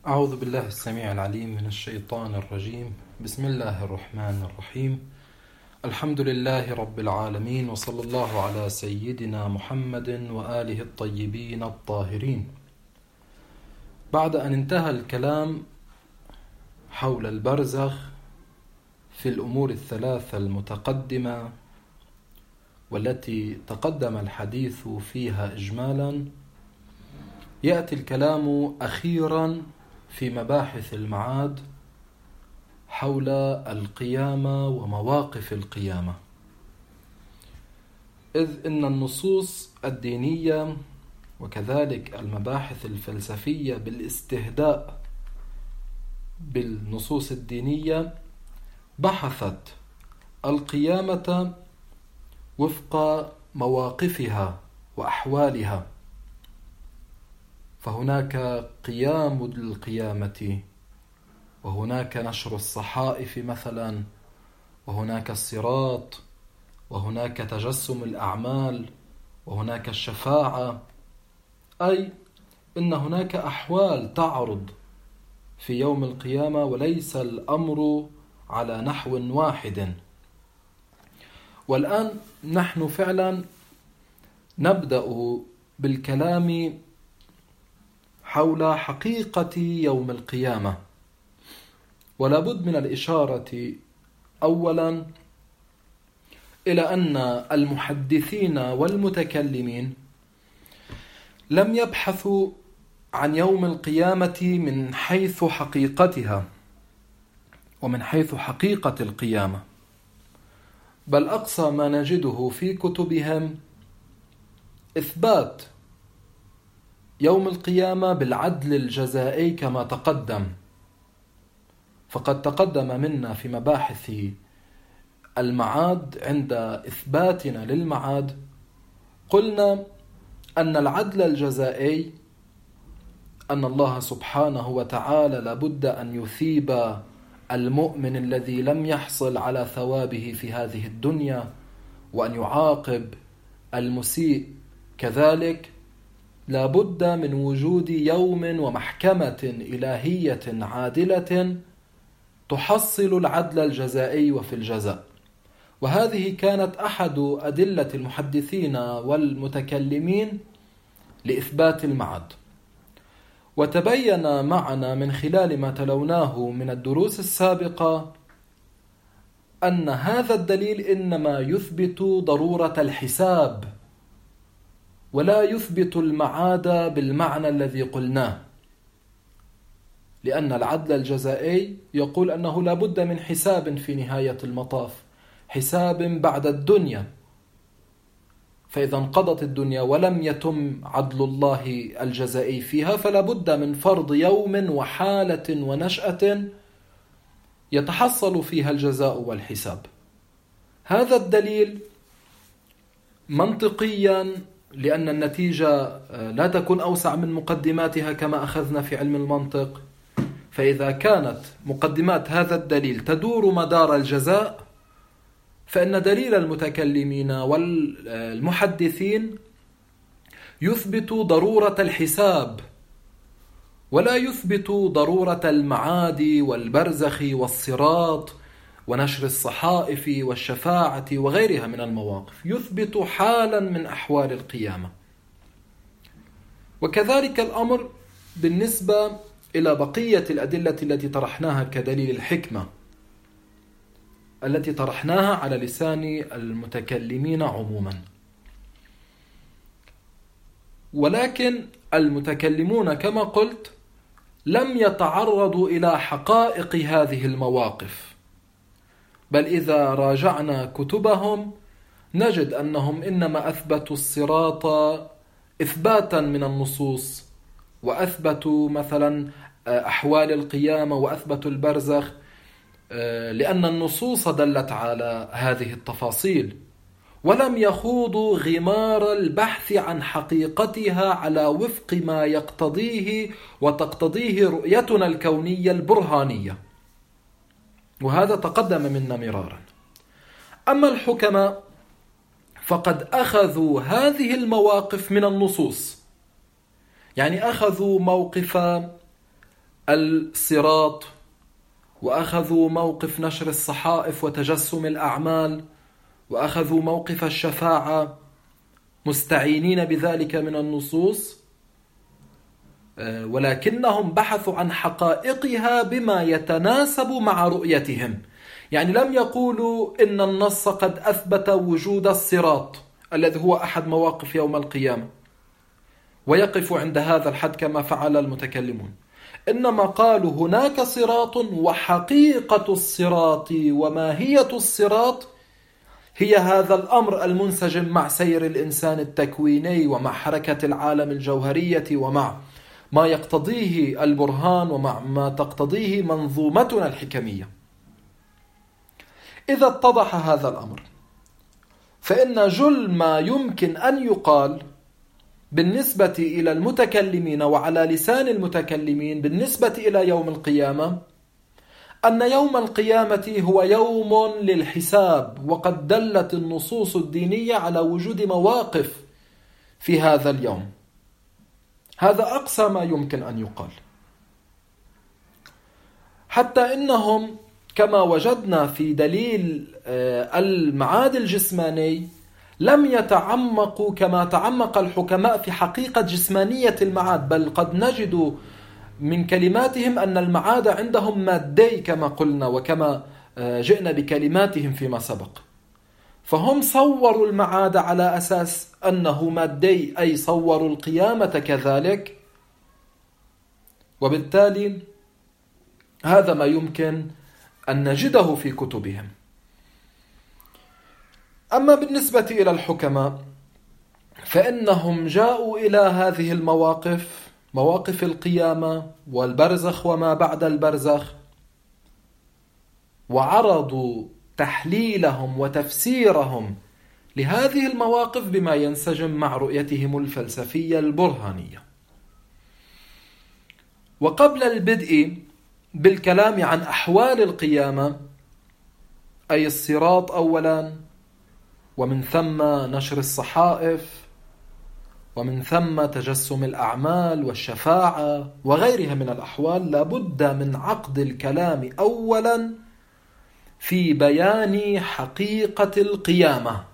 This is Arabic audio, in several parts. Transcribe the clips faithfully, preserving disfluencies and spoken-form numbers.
أعوذ بالله السميع العليم من الشيطان الرجيم. بسم الله الرحمن الرحيم. الحمد لله رب العالمين، وصلى الله على سيدنا محمد وآله الطيبين الطاهرين. بعد أن انتهى الكلام حول البرزخ في الأمور الثلاثة المتقدمة والتي تقدم الحديث فيها إجمالا، يأتي الكلام أخيرا في مباحث المعاد حول القيامة ومواقف القيامة، إذ إن النصوص الدينية وكذلك المباحث الفلسفية بالاستهداء بالنصوص الدينية بحثت القيامة وفق مواقفها وأحوالها. فهناك قيام القيامة، وهناك نشر الصحائف مثلا، وهناك الصراط، وهناك تجسم الأعمال، وهناك الشفاعة، أي إن هناك أحوال تعرض في يوم القيامة، وليس الأمر على نحو واحد. والآن نحن فعلا نبدأ بالكلام حول حقيقة يوم القيامة، ولا بد من الإشارة أولا إلى أن المحدثين والمتكلمين لم يبحثوا عن يوم القيامة من حيث حقيقتها ومن حيث حقيقة القيامة، بل أقصى ما نجده في كتبهم إثبات يوم القيامة بالعدل الجزائي كما تقدم. فقد تقدم منا في مباحث المعاد عند إثباتنا للمعاد قلنا أن العدل الجزائي أن الله سبحانه وتعالى لابد أن يثيب المؤمن الذي لم يحصل على ثوابه في هذه الدنيا، وأن يعاقب المسيء كذلك. لابد من وجود يوم ومحكمة إلهية عادلة تحصل العدل الجزائي وفي الجزاء. وهذه كانت أحد أدلة المحدثين والمتكلمين لإثبات المعاد. وتبين معنا من خلال ما تلوناه من الدروس السابقة أن هذا الدليل إنما يثبت ضرورة الحساب، ولا يثبت المعاد بالمعنى الذي قلناه، لأن العدل الجزائي يقول أنه لا بد من حساب في نهاية المطاف، حساب بعد الدنيا. فإذا انقضت الدنيا ولم يتم عدل الله الجزائي فيها، فلا بد من فرض يوم وحالة ونشأة يتحصل فيها الجزاء والحساب. هذا الدليل منطقيا، لأن النتيجة لا تكون أوسع من مقدماتها كما أخذنا في علم المنطق. فإذا كانت مقدمات هذا الدليل تدور مدار الجزاء، فإن دليل المتكلمين والمحدثين يثبت ضرورة الحساب، ولا يثبت ضرورة المعاد والبرزخ والصراط ونشر الصحائف والشفاعة وغيرها من المواقف، يثبت حالا من أحوال القيامة. وكذلك الأمر بالنسبة إلى بقية الأدلة التي طرحناها كدليل الحكمة، التي طرحناها على لسان المتكلمين عموما. ولكن المتكلمون كما قلت لم يتعرضوا إلى حقائق هذه المواقف، بل إذا راجعنا كتبهم نجد أنهم إنما أثبتوا الصراط إثباتا من النصوص، وأثبتوا مثلا أحوال القيامة، وأثبتوا البرزخ لأن النصوص دلت على هذه التفاصيل، ولم يخوضوا غمار البحث عن حقيقتها على وفق ما يقتضيه وتقتضيه رؤيتنا الكونية البرهانية. وهذا تقدم منا مرارا. أما الحكماء فقد أخذوا هذه المواقف من النصوص، يعني أخذوا موقف الصراط، وأخذوا موقف نشر الصحائف وتجسم الأعمال، وأخذوا موقف الشفاعة مستعينين بذلك من النصوص، ولكنهم بحثوا عن حقائقها بما يتناسب مع رؤيتهم. يعني لم يقولوا إن النص قد أثبت وجود الصراط الذي هو أحد مواقف يوم القيامة ويقف عند هذا الحد كما فعل المتكلمون، إنما قالوا هناك صراط، وحقيقة الصراط وماهية الصراط هي هذا الأمر المنسجم مع سير الإنسان التكويني ومع حركة العالم الجوهرية ومع ما يقتضيه البرهان ومع ما تقتضيه منظومتنا الحكمية. إذا اتضح هذا الأمر فإن جل ما يمكن أن يقال بالنسبة إلى المتكلمين وعلى لسان المتكلمين بالنسبة إلى يوم القيامة أن يوم القيامة هو يوم للحساب، وقد دلت النصوص الدينية على وجود مواقف في هذا اليوم. هذا أقصى ما يمكن أن يقال، حتى إنهم كما وجدنا في دليل المعاد الجسماني لم يتعمقوا كما تعمق الحكماء في حقيقة جسمانية المعاد، بل قد نجد من كلماتهم أن المعاد عندهم مادي كما قلنا وكما جئنا بكلماتهم فيما سبق. فهم صوروا المعاد على أساس أنه مادي، أي صوروا القيامة كذلك، وبالتالي هذا ما يمكن أن نجده في كتبهم. أما بالنسبة إلى الحكماء فإنهم جاءوا إلى هذه المواقف، مواقف القيامة والبرزخ وما بعد البرزخ، وعرضوا تحليلهم وتفسيرهم لهذه المواقف بما ينسجم مع رؤيتهم الفلسفية البرهانية. وقبل البدء بالكلام عن أحوال القيامة، أي الصراط أولا، ومن ثم نشر الصحائف، ومن ثم تجسم الأعمال والشفاعة وغيرها من الأحوال، لابد من عقد الكلام أولا في بيان حقيقة القيامة.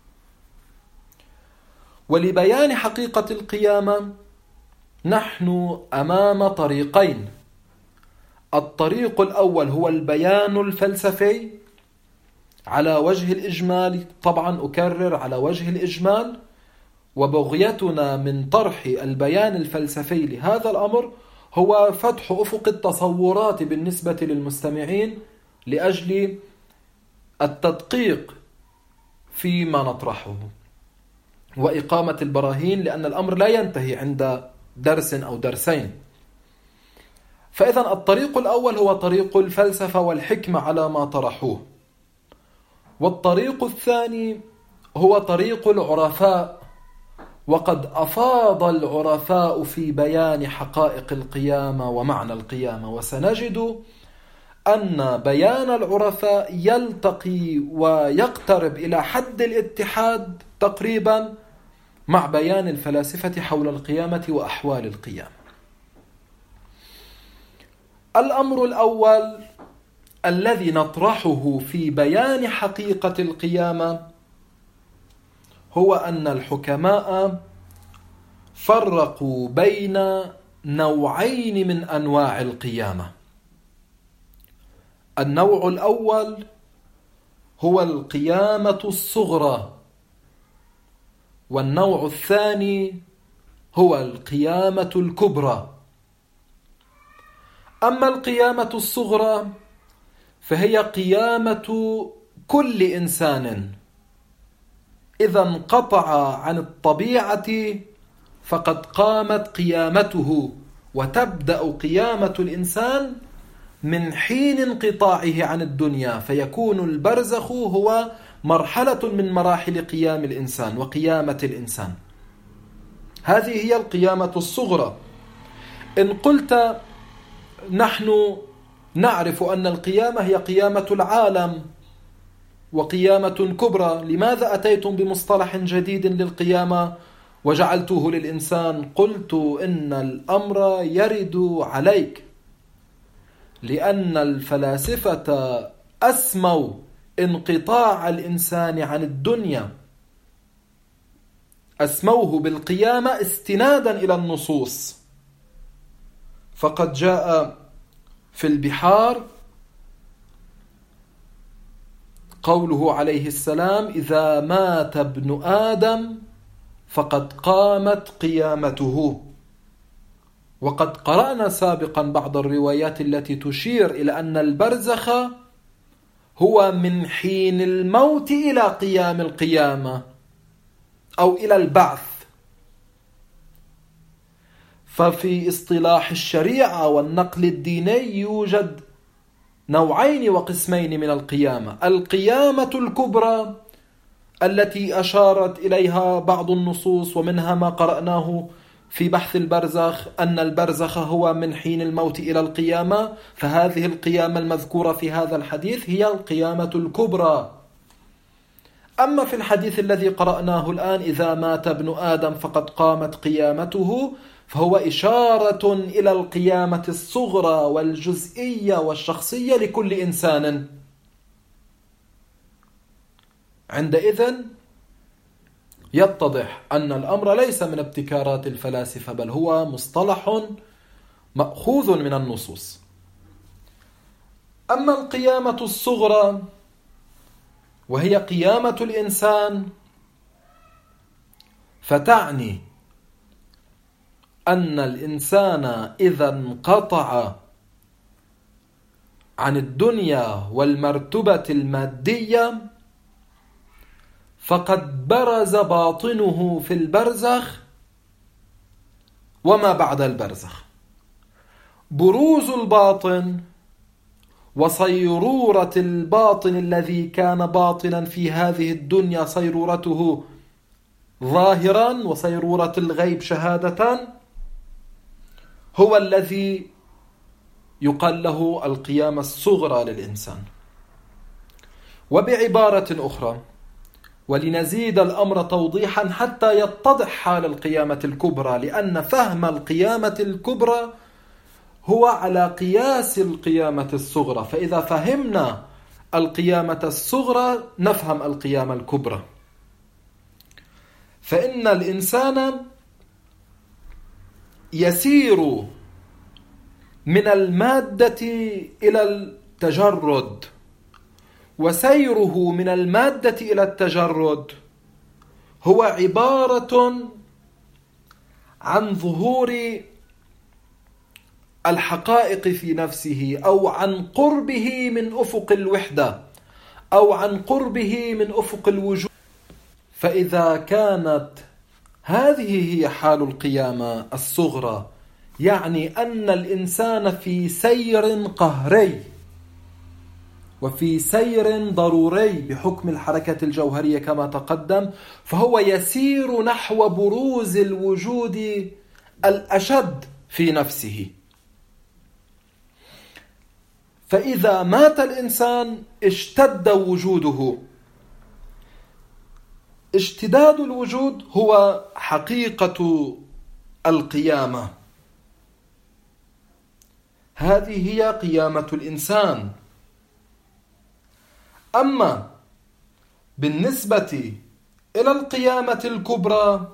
ولبيان حقيقة القيامة نحن أمام طريقين. الطريق الأول هو البيان الفلسفي على وجه الإجمال، طبعا أكرر على وجه الإجمال، وبغيتنا من طرح البيان الفلسفي لهذا الأمر هو فتح أفق التصورات بالنسبة للمستمعين لأجل التدقيق فيما نطرحه وإقامة البراهين، لأن الأمر لا ينتهي عند درس أو درسين. فإذن الطريق الأول هو طريق الفلسفة والحكمة على ما طرحوه، والطريق الثاني هو طريق العرفاء، وقد أفاض العرفاء في بيان حقائق القيامة ومعنى القيامة، وسنجد أن بيان العرفاء يلتقي ويقترب إلى حد الاتحاد تقريبا مع بيان الفلاسفة حول القيامة وأحوال القيامة. الأمر الأول الذي نطرحه في بيان حقيقة القيامة هو أن الحكماء فرقوا بين نوعين من أنواع القيامة. النوع الأول هو القيامة الصغرى، والنوع الثاني هو القيامة الكبرى. أما القيامة الصغرى فهي قيامة كل إنسان إذا انقطع عن الطبيعة فقد قامت قيامته، وتبدأ قيامة الإنسان من حين انقطاعه عن الدنيا، فيكون البرزخ هو مرحلة من مراحل قيام الإنسان وقيامة الإنسان. هذه هي القيامة الصغرى. إن قلت نحن نعرف أن القيامة هي قيامة العالم وقيامة كبرى، لماذا أتيتم بمصطلح جديد للقيامة وجعلتوه للإنسان؟ قلت إن الأمر يرد عليك لأن الفلاسفة أسموا انقطاع الإنسان عن الدنيا، أسموه بالقيامة استنادا إلى النصوص. فقد جاء في البحار قوله عليه السلام: إذا مات ابن آدم فقد قامت قيامته. وقد قرأنا سابقا بعض الروايات التي تشير إلى أن البرزخ هو من حين الموت إلى قيام القيامة أو إلى البعث. ففي اصطلاح الشريعة والنقل الديني يوجد نوعين وقسمين من القيامة: القيامة الكبرى التي أشارت إليها بعض النصوص، ومنها ما قرأناه في بحث البرزخ أن البرزخ هو من حين الموت إلى القيامة، فهذه القيامة المذكورة في هذا الحديث هي القيامة الكبرى. أما في الحديث الذي قرأناه الآن: إذا مات ابن آدم فقد قامت قيامته، فهو إشارة إلى القيامة الصغرى والجزئية والشخصية لكل إنسان. عندئذ يتضح أن الأمر ليس من ابتكارات الفلاسفة، بل هو مصطلح مأخوذ من النصوص. أما القيامة الصغرى وهي قيامة الإنسان، فتعني أن الإنسان إذا انقطع عن الدنيا والمرتبة المادية فقد برز باطنه في البرزخ وما بعد البرزخ. بروز الباطن وصيرورة الباطن الذي كان باطنا في هذه الدنيا صيرورته ظاهرا وصيرورة الغيب شهادة هو الذي يقال له القيامة الصغرى للإنسان. وبعبارة أخرى، ولنزيد الأمر توضيحا حتى يتضح حال القيامة الكبرى، لأن فهم القيامة الكبرى هو على قياس القيامة الصغرى، فإذا فهمنا القيامة الصغرى نفهم القيامة الكبرى. فإن الإنسان يسير من المادة إلى التجرد، وسيره من المادة إلى التجرد هو عبارة عن ظهور الحقائق في نفسه، أو عن قربه من أفق الوحدة، أو عن قربه من أفق الوجود. فإذا كانت هذه هي حال القيامة الصغرى، يعني أن الإنسان في سير قهري وفي سير ضروري بحكم الحركة الجوهرية كما تقدم، فهو يسير نحو بروز الوجود الأشد في نفسه. فإذا مات الإنسان اشتد وجوده. اشتداد الوجود هو حقيقة القيامة. هذه هي قيامة الإنسان. أما بالنسبة إلى القيامة الكبرى،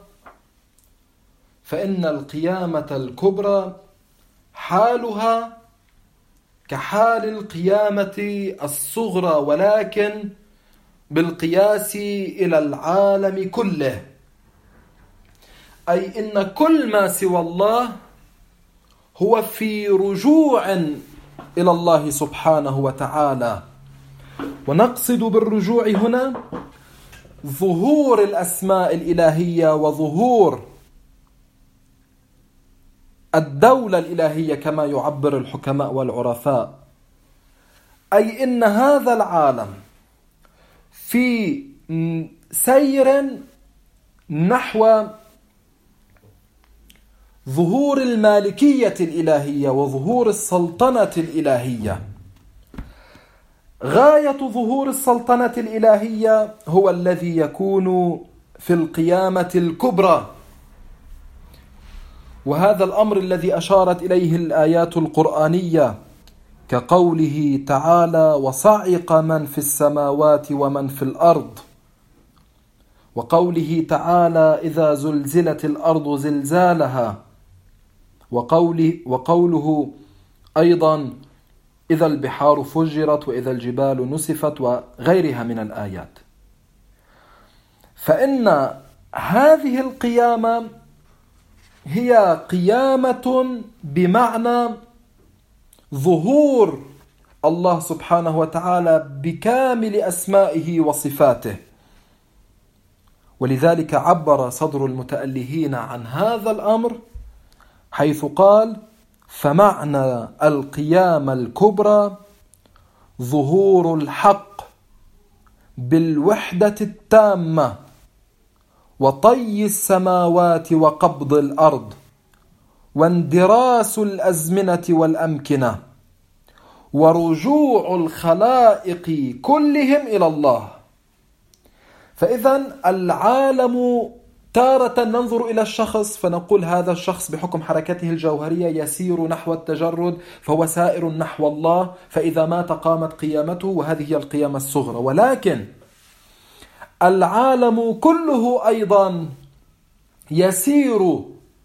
فإن القيامة الكبرى حالها كحال القيامة الصغرى، ولكن بالقياس إلى العالم كله، أي إن كل ما سوى الله هو في رجوع إلى الله سبحانه وتعالى. ونقصد بالرجوع هنا ظهور الأسماء الإلهية وظهور الدولة الإلهية كما يعبر الحكماء والعرفاء، أي إن هذا العالم في سير نحو ظهور المالكية الإلهية وظهور السلطنة الإلهية. غاية ظهور السلطنة الإلهية هو الذي يكون في القيامة الكبرى، وهذا الأمر الذي أشارت إليه الآيات القرآنية كقوله تعالى: وصعق من في السماوات ومن في الأرض، وقوله تعالى: إذا زلزلت الأرض زلزالها، وقوله, وقوله أيضا: إذا البحار فجرت وإذا الجبال نسفت، وغيرها من الآيات. فإن هذه القيامة هي قيامة بمعنى ظهور الله سبحانه وتعالى بكامل أسمائه وصفاته. ولذلك عبر صدر المتألهين عن هذا الأمر حيث قال: فمعنى القيامة الكبرى ظهور الحق بالوحدة التامة وطي السماوات وقبض الأرض واندراس الأزمنة والأمكنة ورجوع الخلائق كلهم إلى الله. فإذا العالم تارة ننظر إلى الشخص فنقول هذا الشخص بحكم حركته الجوهرية يسير نحو التجرد فهو سائر نحو الله، فإذا مات قامت قيامته، وهذه هي القيامة الصغرى. ولكن العالم كله أيضا يسير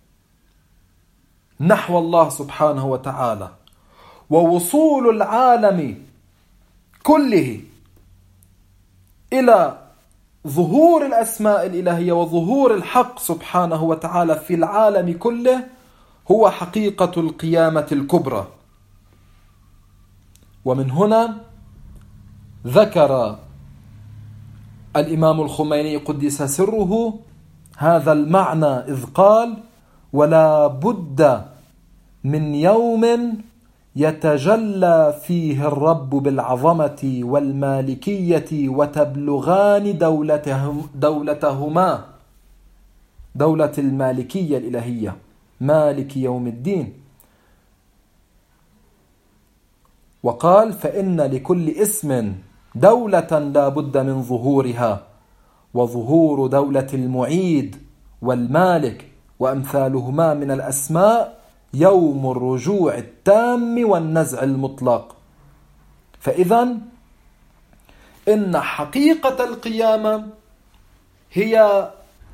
نحو الله سبحانه وتعالى، ووصول العالم كله إلى ظهور الأسماء الإلهية وظهور الحق سبحانه وتعالى في العالم كله هو حقيقة القيامة الكبرى. ومن هنا ذكر الإمام الخميني قدس سره هذا المعنى إذ قال: ولا بد من يوم يتجلى فيه الرب بالعظمة والمالكية وتبلغان دولتهم دولتهما، دولة المالكية الإلهية مالك يوم الدين. وقال: فإن لكل اسم دولة لا بد من ظهورها، وظهور دولة المعيد والمالك وأمثالهما من الأسماء يوم الرجوع التام والنزع المطلق. فإذا إن حقيقة القيامة هي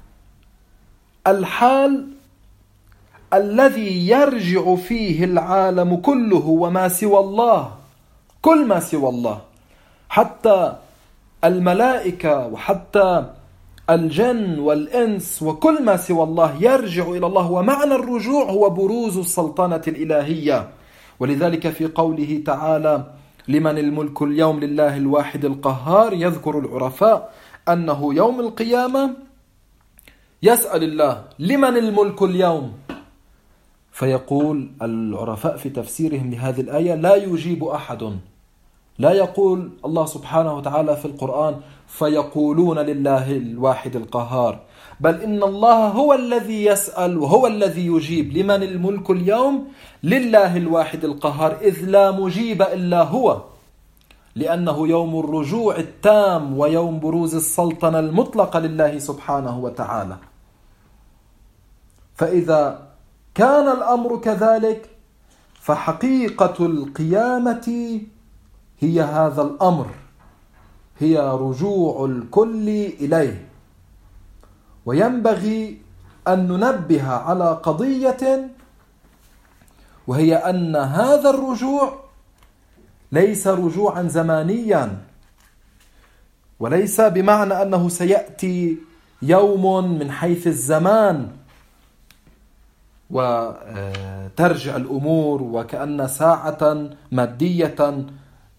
الحال الذي يرجع فيه العالم كله وما سوى الله، كل ما سوى الله، حتى الملائكة وحتى الجن والإنس وكل ما سوى الله يرجع إلى الله. ومعنى الرجوع هو بروز السلطنة الإلهية. ولذلك في قوله تعالى: لمن الملك اليوم لله الواحد القهار، يذكر العرفاء أنه يوم القيامة يسأل الله: لمن الملك اليوم؟ فيقول العرفاء في تفسيرهم لهذه الآية: لا يجيب أحد. لا يقول الله سبحانه وتعالى في القرآن: فيقولون لله الواحد القهار، بل إن الله هو الذي يسأل وهو الذي يجيب. لمن الملك اليوم؟ لله الواحد القهار، إذ لا مجيب إلا هو، لأنه يوم الرجوع التام ويوم بروز السلطنة المطلقة لله سبحانه وتعالى. فإذا كان الأمر كذلك فحقيقة القيامة هي هذا الأمر، هي رجوع الكل إليه. وينبغي أن ننبه على قضية، وهي أن هذا الرجوع ليس رجوعا زمانيا، وليس بمعنى أنه سيأتي يوم من حيث الزمان وترجع الأمور وكأن ساعة مادية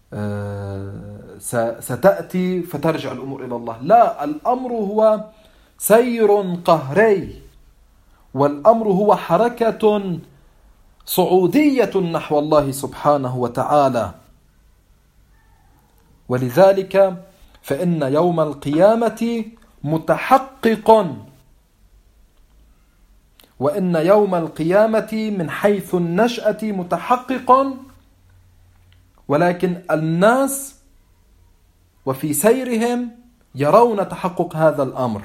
ستأتي فترجع الأمور إلى الله. لا، الأمر هو سير قهري، والأمر هو حركة صعودية نحو الله سبحانه وتعالى. ولذلك فإن يوم القيامة متحقق، وإن يوم القيامة من حيث النشأة متحقق، ولكن الناس وفي سيرهم يرون تحقق هذا الأمر.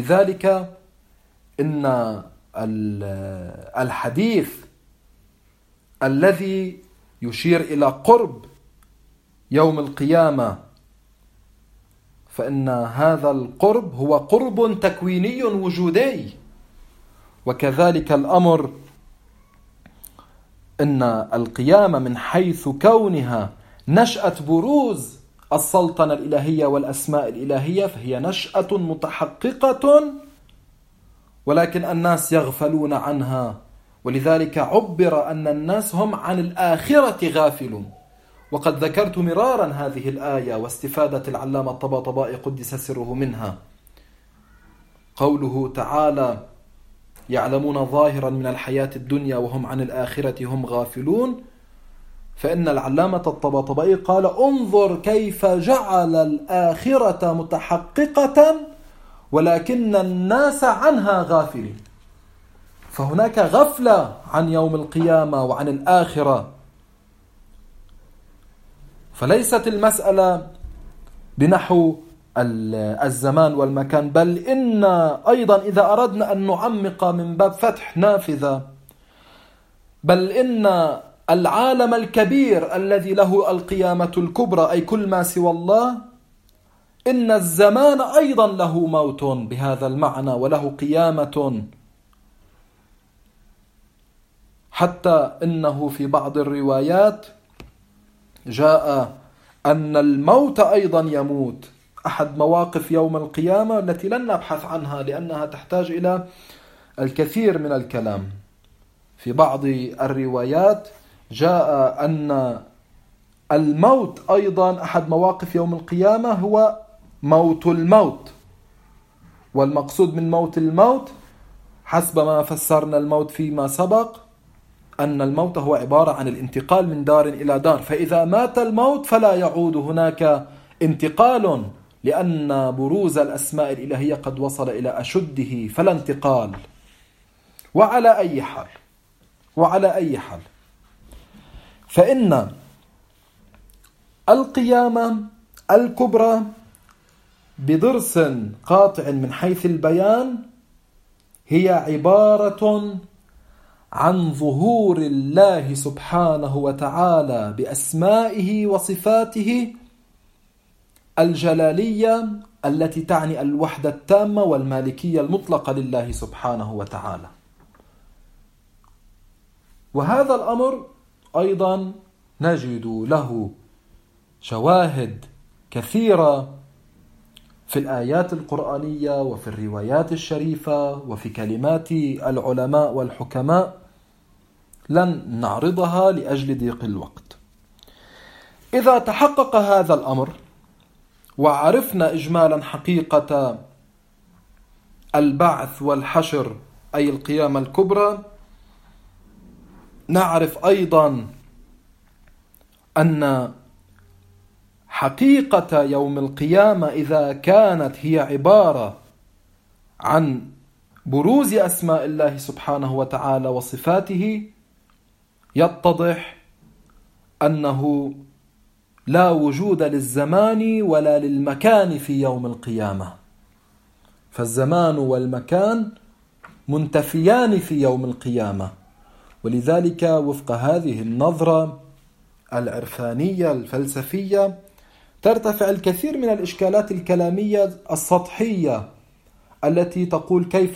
ولذلك إن الحديث الذي يشير إلى قرب يوم القيامة، فإن هذا القرب هو قرب تكويني وجودي. وكذلك الأمر إن القيامة من حيث كونها نشأة بروز السلطنة الإلهية والأسماء الإلهية فهي نشأة متحققة، ولكن الناس يغفلون عنها، ولذلك عبر أن الناس هم عن الآخرة غافلون. وقد ذكرت مرارا هذه الآية واستفادة العلامة الطباطبائي قدس سره منها، قوله تعالى: يعلمون ظاهرا من الحياة الدنيا وهم عن الآخرة هم غافلون. فإن العلامة الطباطبائي قال: انظر كيف جعل الآخرة متحققة ولكن الناس عنها غافلين. فهناك غفلة عن يوم القيامة وعن الآخرة، فليست المسألة بنحو الزمان والمكان، بل إن أيضا إذا أردنا أن نعمق من باب فتح نافذة، بل إن العالم الكبير الذي له القيامة الكبرى أي كل ما سوى الله، إن الزمان أيضا له موت بهذا المعنى وله قيامة، حتى إنه في بعض الروايات جاء أن الموت أيضا يموت. أحد مواقف يوم القيامة التي لن نبحث عنها لأنها تحتاج إلى الكثير من الكلام. في بعض الروايات جاء أن الموت أيضا أحد مواقف يوم القيامة هو موت الموت، والمقصود من موت الموت حسب ما فسرنا الموت فيما سبق أن الموت هو عبارة عن الانتقال من دار إلى دار، فإذا مات الموت فلا يعود هناك انتقال، لأن بروز الأسماء الإلهية قد وصل إلى أشده فلا انتقال. وعلى أي حال وعلى أي حال فإن القيامة الكبرى بدرس قاطع من حيث البيان هي عبارة عن ظهور الله سبحانه وتعالى بأسمائه وصفاته الجلالية التي تعني الوحدة التامة والمالكية المطلقة لله سبحانه وتعالى. وهذا الأمر أيضا نجد له شواهد كثيرة في الآيات القرآنية وفي الروايات الشريفة وفي كلمات العلماء والحكماء، لن نعرضها لأجل ضيق الوقت. إذا تحقق هذا الأمر وعرفنا إجمالا حقيقة البعث والحشر أي القيامة الكبرى، نعرف أيضا أن حقيقة يوم القيامة إذا كانت هي عبارة عن بروز أسماء الله سبحانه وتعالى وصفاته، يتضح أنه لا وجود للزمان ولا للمكان في يوم القيامة، فالزمان والمكان منتفيان في يوم القيامة. ولذلك وفق هذه النظرة العرفانية الفلسفية ترتفع الكثير من الإشكالات الكلامية السطحية التي تقول كيف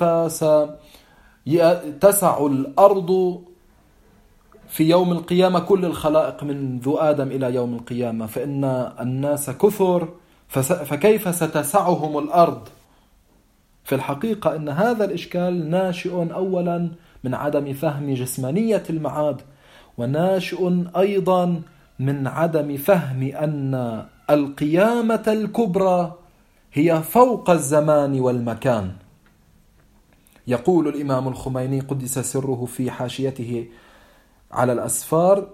ستسع الأرض في يوم القيامة كل الخلائق منذ آدم إلى يوم القيامة، فإن الناس كثر فكيف ستسعهم الأرض؟ في الحقيقة أن هذا الإشكال ناشئ أولا من عدم فهم جسمانية المعاد، وناشئ أيضا من عدم فهم أن القيامة الكبرى هي فوق الزمان والمكان. يقول الإمام الخميني قدس سره في حاشيته على الأسفار: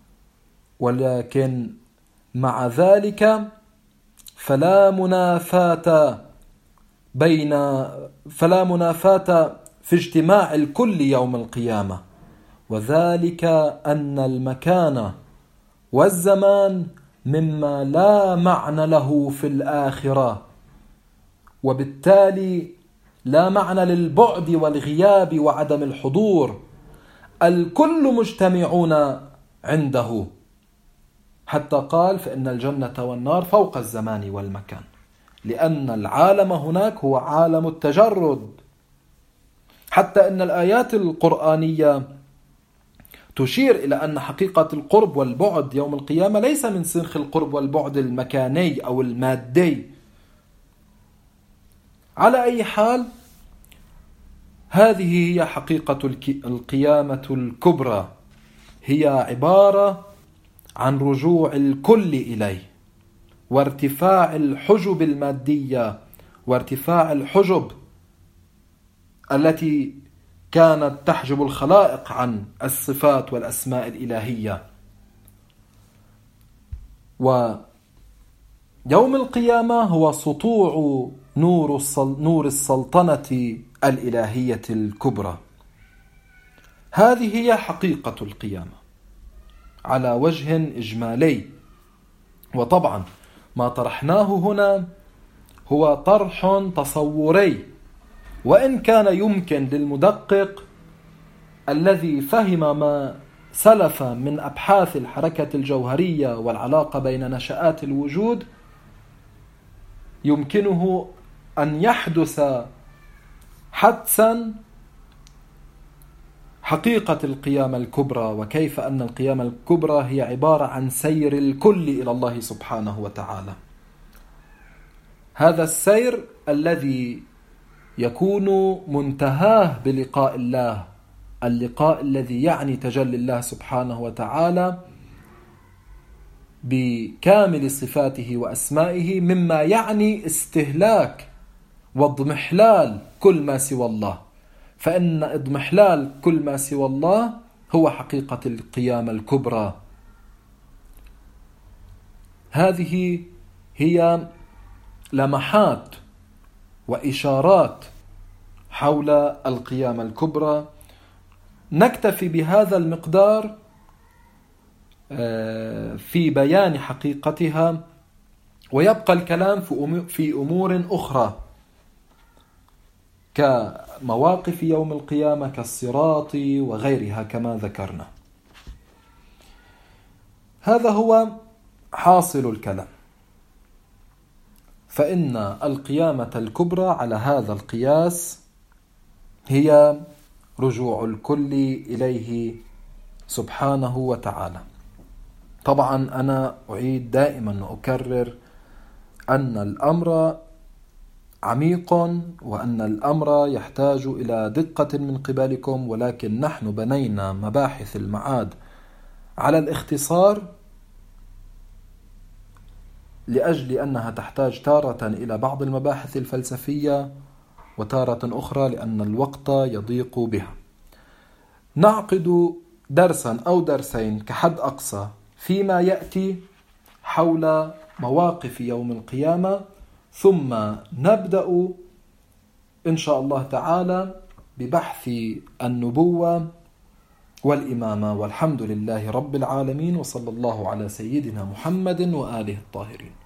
ولكن مع ذلك فلا منافاة بين فلا منافاة في اجتماع الكل يوم القيامة، وذلك أن المكان والزمان مما لا معنى له في الآخرة، وبالتالي لا معنى للبعد والغياب وعدم الحضور. الكل مجتمعون عنده، حتى قال فإن الجنة والنار فوق الزمان والمكان، لأن العالم هناك هو عالم التجرد. حتى أن الآيات القرآنية تشير إلى أن حقيقة القرب والبعد يوم القيامة ليس من سنخ القرب والبعد المكاني أو المادي. على أي حال، هذه هي حقيقة القيامة الكبرى، هي عبارة عن رجوع الكل إليه، وارتفاع الحجب المادية وارتفاع الحجب التي كانت تحجب الخلائق عن الصفات والأسماء الإلهية. ويوم القيامة هو سطوع نور نور السلطنة الإلهية الكبرى. هذه هي حقيقة القيامة على وجه إجمالي. وطبعا ما طرحناه هنا هو طرح تصوري، وإن كان يمكن للمدقق الذي فهم ما سلف من أبحاث الحركة الجوهرية والعلاقة بين نشآت الوجود، يمكنه أن يحدث حدسا حقيقة القيامة الكبرى، وكيف أن القيامة الكبرى هي عبارة عن سير الكل إلى الله سبحانه وتعالى. هذا السير الذي يكون منتهاه بلقاء الله، اللقاء الذي يعني تجلي الله سبحانه وتعالى بكامل صفاته وأسمائه، مما يعني استهلاك واضمحلال كل ما سوى الله، فإن اضمحلال كل ما سوى الله هو حقيقة القيامة الكبرى. هذه هي لمحات وإشارات حول القيامة الكبرى. نكتفي بهذا المقدار في بيان حقيقتها، ويبقى الكلام في أمور أخرى كمواقف يوم القيامة كالصراط وغيرها كما ذكرنا. هذا هو حاصل الكلام. فإن القيامة الكبرى على هذا القياس هي رجوع الكل إليه سبحانه وتعالى. طبعا أنا أعيد دائما وأكرر أن الأمر عميق، وأن الأمر يحتاج إلى دقة من قبلكم، ولكن نحن بنينا مباحث المعاد على الاختصار لأجل أنها تحتاج تارة إلى بعض المباحث الفلسفية، وتارة أخرى لأن الوقت يضيق بها. نعقد درسا أو درسين كحد أقصى فيما يأتي حول مواقف يوم القيامة، ثم نبدأ إن شاء الله تعالى ببحث النبوة والإمامة. والحمد لله رب العالمين، وصلى الله على سيدنا محمد وآله الطاهرين.